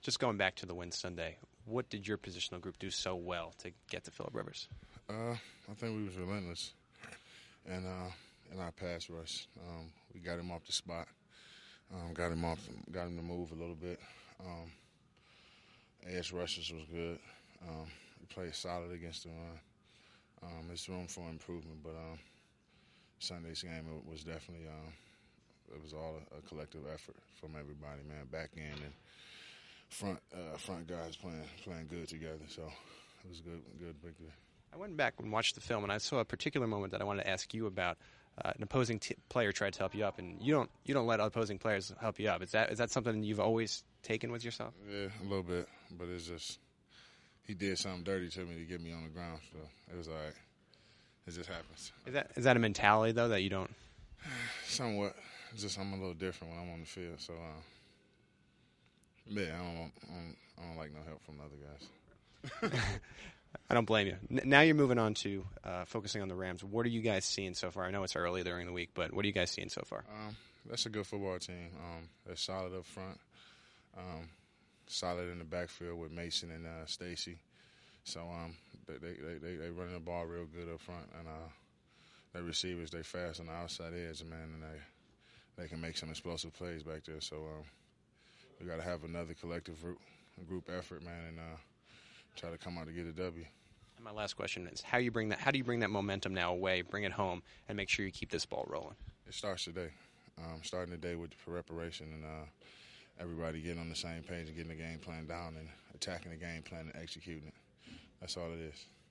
Just going back to the win Sunday, what did your positional group do so well to get to Phillip Rivers? I think we was relentless, and in our pass rush, we got him off the spot, got him to move a little bit. Edge rushes was good. We played solid against the run. There's room for improvement, but Sunday's game was definitely it was all a collective effort from everybody, man. Back end and front guys playing good together. So it was a good victory. I went back and watched the film, and I saw a particular moment that I wanted to ask you about. An opposing player tried to help you up, and you don't let opposing players help you up. Is that something you've always taken with yourself? Yeah, a little bit, but it's just he did something dirty to me to get me on the ground. So it was all right. It just happens. Is that a mentality though that you don't? Somewhat. It's just I'm a little different when I'm on the field. So yeah, I don't like no help from the other guys. I don't blame you. Now you're moving on to focusing on the Rams. What are you guys seeing so far? I know it's early during the week, but what are you guys seeing so far? That's a good football team. They're solid up front, solid in the backfield with Mason and Stacy. So they running the ball real good up front, and their receivers, they fast on the outside edge, man, and they can make some explosive plays back there. So we got to have another collective group effort, man, and try to come out to get a W. And my last question is, how do you bring that momentum now away, bring it home, and make sure you keep this ball rolling? It starts today. Starting the day with the preparation and everybody getting on the same page and getting the game plan down and attacking the game plan and executing it. That's all it is.